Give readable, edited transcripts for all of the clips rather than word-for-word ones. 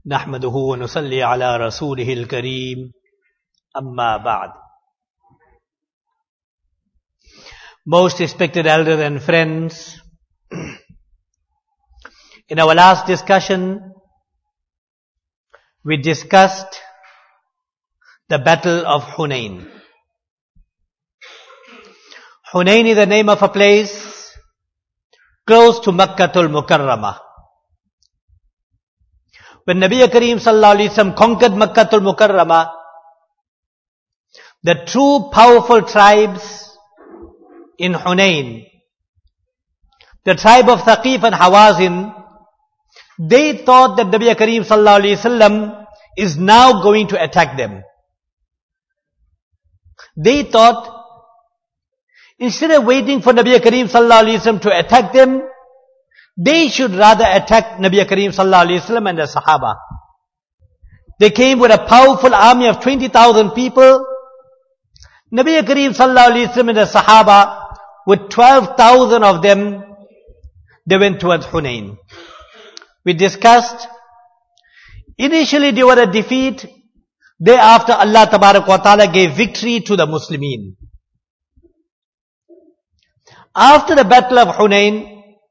نحمده ونصلي على رسوله الكريم أما بعد. Most respected elders and friends, in our last discussion, we discussed the battle of Hunain. Hunain is the name of a place close to Makkatul Mukarramah. When Nabi Kareem Sallallahu Alaihi Wasallam conquered Makkatul Mukarramah, the true powerful tribes in Hunain, the tribe of Thaqif and Hawazin, they thought that Nabi Kareem Sallallahu Alaihi Wasallam is now going to attack them. They thought, instead of waiting for Nabi Kareem Sallallahu Alaihi Wasallam to attack them, they should rather attack Nabi Kareem Sallallahu Alaihi Wasallam and the Sahaba. They came with a powerful army of 20,000 people. Nabi Kareem Sallallahu Alaihi Wasallam and the Sahaba, with 12,000 of them, they went towards Hunain. We discussed, initially they were a defeat. Thereafter Allah Tabarak wa Ta'ala gave victory to the Muslimin. After the battle of Hunain,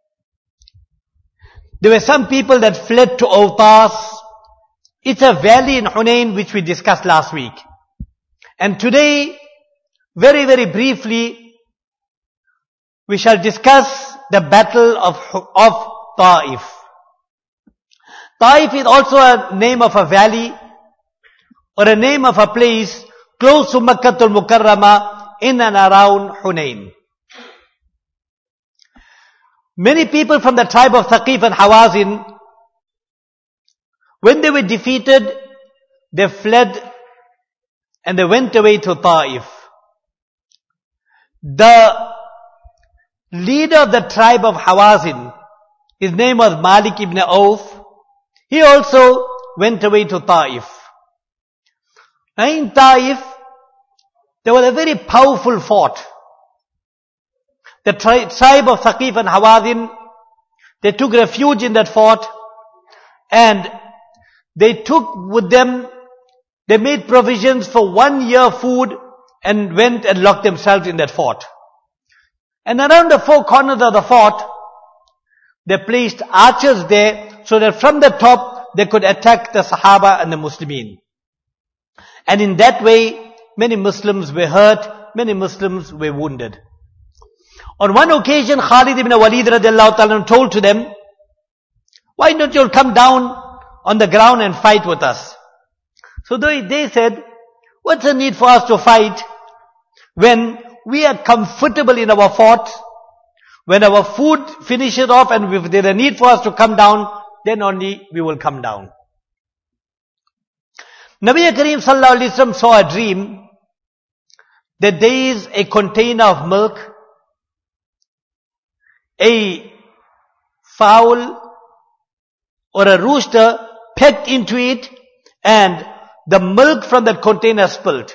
there were some people that fled to Awtas. It's a valley in Hunain which we discussed last week. And today, very, very briefly, we shall discuss the battle of Taif. Taif is also a name of a valley or a name of a place close to Makkatul Mukarramah in and around Hunain. Many people from the tribe of Thaqif and Hawazin, when they were defeated, they fled and they went away to Taif. The leader of the tribe of Hawazin, his name was Malik ibn Auf, he also went away to Taif. Now in Taif, there was a very powerful fort. The tribe of Thaqif and Hawazin, they took refuge in that fort and they took with them, they made provisions for 1 year food and went and locked themselves in that fort. And around the four corners of the fort, they placed archers there so that from the top they could attack the Sahaba and the Muslimin. And in that way, many Muslims were hurt, many Muslims were wounded. On one occasion, Khalid ibn Walid radiallahu ta'ala told to them, why don't you come down on the ground and fight with us? So they said, what's the need for us to fight when we are comfortable in our fort? When our food finishes off and if there is a need for us to come down, then only we will come down. Nabi Kareem Sallallahu Alaihi Wasallam saw a dream that there is a container of milk, a fowl or a rooster pecked into it and the milk from that container spilled.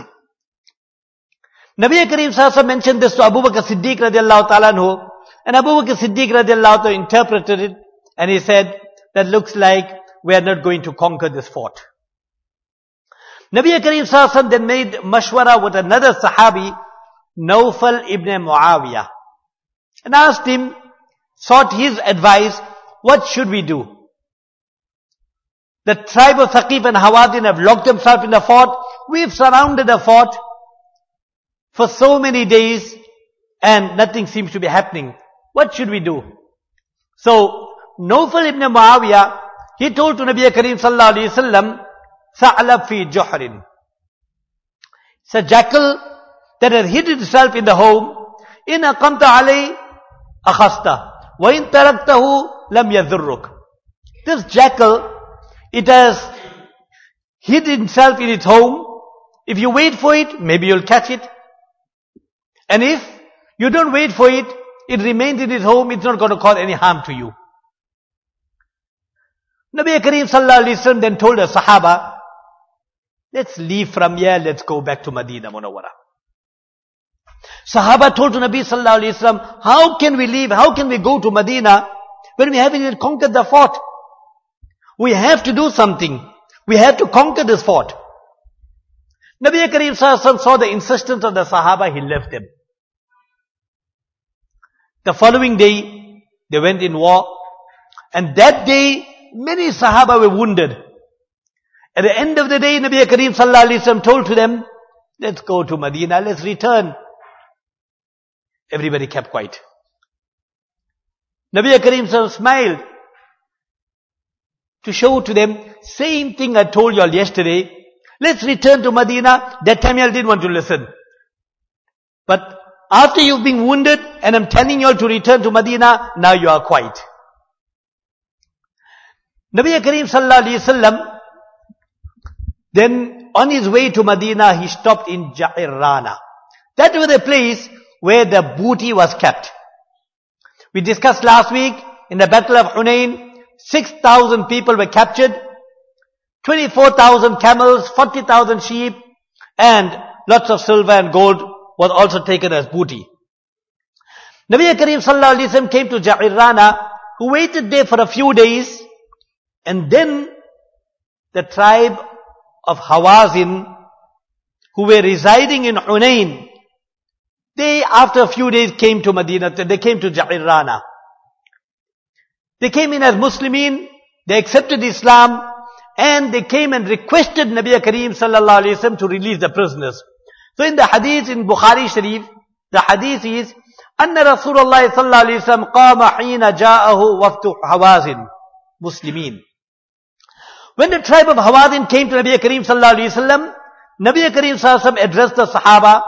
Nabi Kareem Sallallahu mentioned this to Abu Bakr Siddiq radiallahu ta'ala anhu, and Abu Bakr Siddiq radiallahu ta'ala interpreted it and he said, that looks like we are not going to conquer this fort. Nabi Kareem Sallallahu then made mashwara with another Sahabi, Nawfal ibn Muawiyah, and asked him, sought his advice, what should we do? The tribe of Thaqif and Hawazin have locked themselves in the fort. We've surrounded the fort for so many days and nothing seems to be happening. What should we do? So, Nawfal ibn Muawiyah, he told to Nabi Kareem Sallallahu Alaihi Wasallam, Sa'lab fi juhrin. It's a jackal that has hid itself in the home. In aqamta alay akhasta wa in taraktahu lam yadhurruk. This jackal, it has hid itself in its home. If you wait for it, maybe you'll catch it. And if you don't wait for it, it remains in its home, it's not going to cause any harm to you. Nabi Kareem Sallallahu Alaihi Wasallam then told the Sahaba, let's leave from here, let's go back to Madinah Munawwara. Sahaba told to Nabi Sallallahu Alaihi Wasallam, how can we leave, how can we go to Medina when we haven't even conquered the fort? We have to do something. We have to conquer this fort. Nabi Kareem Sallallahu Alaihi Wasallam saw the insistence of the Sahaba, he left them. The following day, they went in war. And that day, many Sahaba were wounded. At the end of the day, Nabi Kareem Sallallahu Alaihi Wasallam told to them, let's go to Medina, let's return. Everybody kept quiet. Nabi Kareem Sallallahu Alaihi Wasallam smiled to show to them, same thing I told you all yesterday. Let's return to Medina. That time you all didn't want to listen. But after you've been wounded and I'm telling you all to return to Medina, now you are quiet. Nabi Kareem Sallallahu Alaihi Wasallam, then on his way to Medina, he stopped in Ja'irana. That was the place where the booty was kept. We discussed last week in the Battle of Hunain, 6,000 people were captured, 24,000 camels, 40,000 sheep, and lots of silver and gold was also taken as booty. Nabi Kareem Sallallahu Alaihi Wasallam came to Ja'irana, who waited there for a few days, and then the tribe of Hawazin, who were residing in Hunain, they after a few days came to Medina, they came to Ja'irana. They came in as Muslimin, they accepted Islam, and they came and requested Nabi Kareem Sallallahu Alaihi Wasallam to release the prisoners. So in the hadith in Bukhari Sharif, the hadith is, Anna Rasulullah Sallallahu Alaihi Wasallam qama hina ja'ahu waftu Hawazin, Muslimin. When the tribe of Hawazin came to Nabi Kareem Sallallahu Alaihi Wasallam, Nabi Kareem Sallallahu Alaihi Wasallam addressed the Sahaba,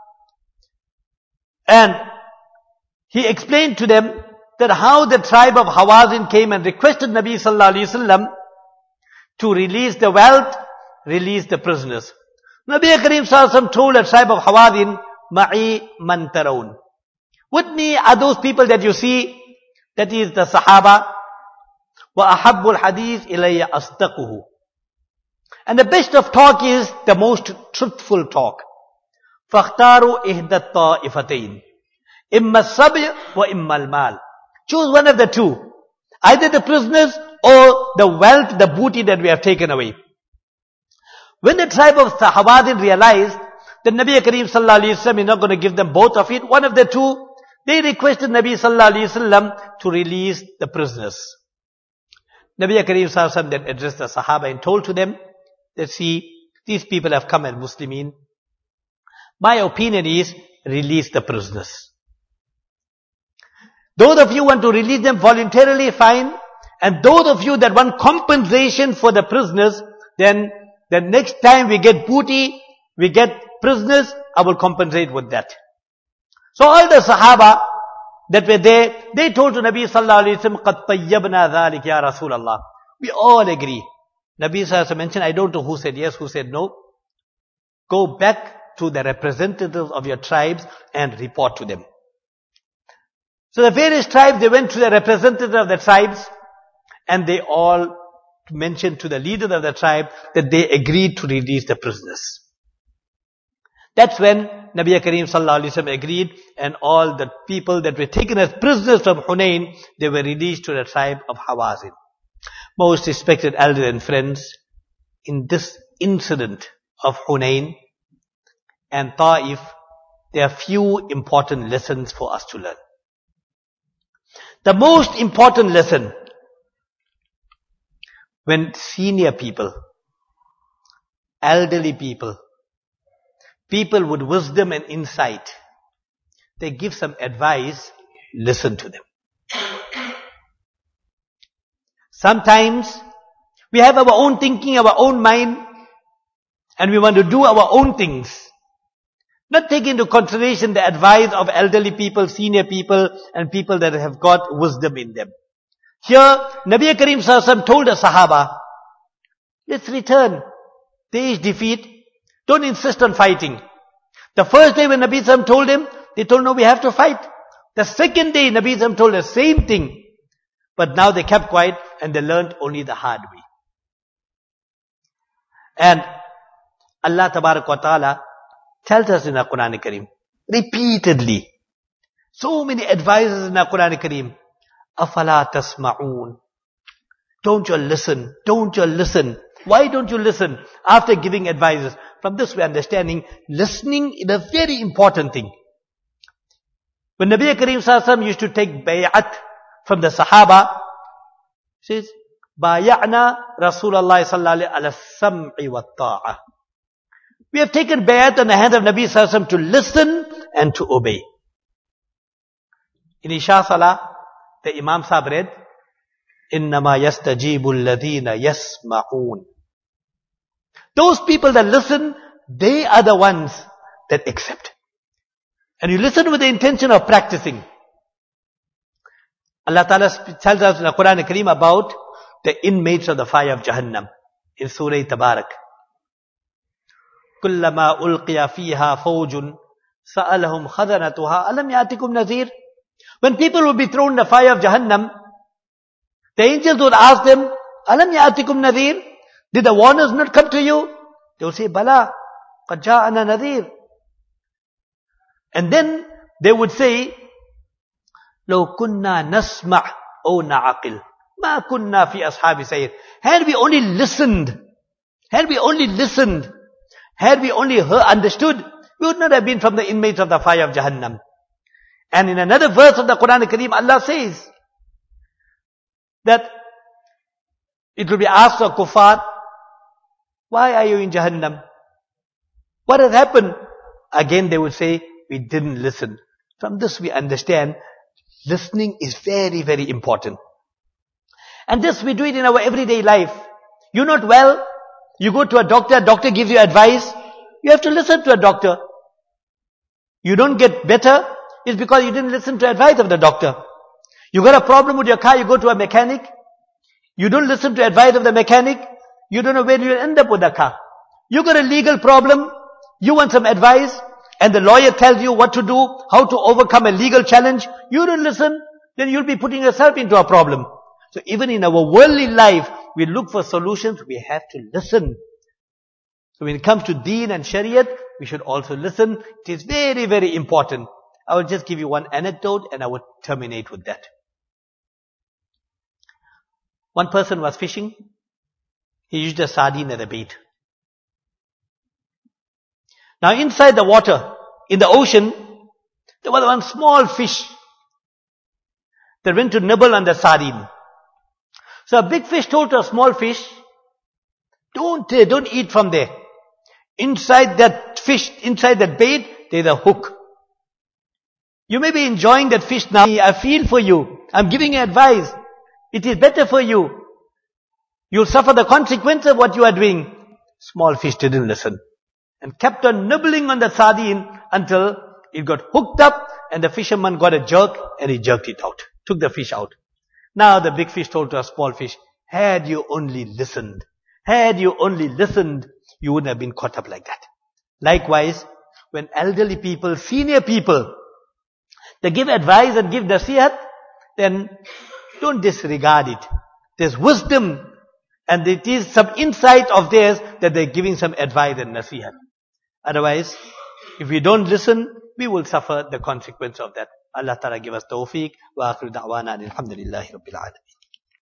and he explained to them that how the tribe of Hawazin came and requested Nabi Sallallahu Alaihi Wasallam to release the wealth, release the prisoners. Nabi Kareem Sallallahu Alaihi Wasallam told the tribe of Hawazin, Ma'i man taraun. With me are those people that you see, that is the Sahaba. Wa ahabbul hadith ilayya astaquhu. And the best of talk is the most truthful talk. فَاخْتَارُوا إِهْدَى الطَّائِفَتَيْنِ إِمَّا السَّبْيَ وَإِمَّا الْمَالِ. Choose one of the two. Either the prisoners or the wealth, the booty that we have taken away. When the tribe of Hawazin realized that Nabi Kareem Sallallahu Alaihi Wasallam is not going to give them both of it, one of the two, they requested Nabi Sallallahu Alaihi Wasallam to release the prisoners. Nabi Kareem Sallallahu Alaihi Wasallam then addressed the Sahaba and told to them that, see, these people have come as Muslimin. My opinion is, release the prisoners. Those of you want to release them voluntarily, fine. And those of you that want compensation for the prisoners, then the next time we get booty, we get prisoners, I will compensate with that. So all the Sahaba that were there, they told to Nabi Sallallahu Alaihi Wasallam, قَدْ طَيَّبْنَا ذَلِكَ يَا رَسُولَ اللَّهِ. We all agree. Nabi Sallallahu Alaihi Wasallam mentioned, I don't know who said yes, who said no. Go back to the representatives of your tribes and report to them. So the various tribes, they went to the representatives of the tribes, and they all mentioned to the leaders of the tribe that they agreed to release the prisoners. That's when Nabi Kareem Sallallahu Alaihi Wasallam agreed, and all the people that were taken as prisoners from Hunain, they were released to the tribe of Hawazin. Most respected elders and friends, in this incident of Hunain and Ta'if, there are few important lessons for us to learn. The most important lesson, when senior people, elderly people, people with wisdom and insight, they give some advice, listen to them. Sometimes we have our own thinking, our own mind, and we want to do our own things. Not take into consideration the advice of elderly people, senior people, and people that have got wisdom in them. Here, Nabi Kareem Sallallahu Alaihi Wasallam told the Sahaba, let's return. There is defeat. Don't insist on fighting. The first day when Nabi Sallallahu Alaihi Wasallam told him, they told, no, we have to fight. The second day, Nabi Sallallahu Alaihi Wasallam told the same thing. But now they kept quiet and they learned only the hard way. And Allah Tabarak wa Ta'ala tells us in the Quran Kareem, repeatedly, so many advices in the Quran Kareem, أَفَلَا تَسْمَعُونَ. don't you listen? Don't you listen? Why don't you listen after giving advices? From this we're understanding listening is a very important thing. When Nabi Kareem Sallallahu Alaihi Wasallam used to take bay'at from the Sahaba, he says, Baya'na Rasulullah Sallallahu Alaihi Wasallam ala sam'i wa ta'a. We have taken bay'at on the hand of Nabi Sallallahu Alaihi Wasallam to listen and to obey. In Isha Salah, the Imam Sahib read, إِنَّمَا يَسْتَجِيبُ الَّذِينَ يَسْمَعُونَ. Those people that listen, they are the ones that accept. And you listen with the intention of practicing. Allah Ta'ala tells us in the Quran Kareem about the inmates of the fire of Jahannam in Surah Tabarak. كُلَّمَا أُلْقِيَ فِيهَا فَوْجٌ سَأَلَهُمْ خَذَنَتُهَا أَلَمْ يَأْتِكُمْ نَذِيرٌ. When people will be thrown in the fire of Jahannam, the angels would ask them, Alam ya'atikum nadhir? Did the warners not come to you? They will say, Bala, qad ja'ana nadhir. And then they would say, Law kunna nasma' aw na'aqil, ma kunna fi ashabi sayyid. Had we only listened, had we only understood, we would not have been from the inmates of the fire of Jahannam. And in another verse of the Quran Kareem, Allah says that it will be asked of kuffar, why are you in Jahannam? What has happened? Again they would say, we didn't listen. From this we understand, listening is very, very important. And this we do it in our everyday life. You're not well, you go to a doctor gives you advice, you have to listen to a doctor. You don't get better, it's because you didn't listen to advice of the doctor. You got a problem with your car, you go to a mechanic. You don't listen to advice of the mechanic, you don't know where you'll end up with the car. You got a legal problem, you want some advice, and the lawyer tells you what to do, how to overcome a legal challenge. You don't listen, then you'll be putting yourself into a problem. So even in our worldly life, we look for solutions, we have to listen. So when it comes to deen and shariat, we should also listen. It is very, very important. I will just give you one anecdote and I will terminate with that. One person was fishing. He used a sardine as a bait. Now inside the water, in the ocean, there was one small fish that went to nibble on the sardine. So a big fish told to a small fish, don't eat from there. Inside that fish, inside that bait, there's a hook. You may be enjoying that fish now. I feel for you. I'm giving you advice. It is better for you. You'll suffer the consequence of what you are doing. Small fish didn't listen and kept on nibbling on the sardine until it got hooked up and the fisherman got a jerk and he jerked it out. Took the fish out. Now the big fish told to a small fish, had you only listened, you wouldn't have been caught up like that. Likewise, when elderly people, senior people, they give advice and give nasihat, then don't disregard it. There's wisdom and it is some insight of theirs that they're giving some advice and nasihat. Otherwise, if we don't listen, we will suffer the consequence of that. Allah Ta'ala give us tawfiq. Wa akhiru da'wana alhamdulillahi rabbil alamin.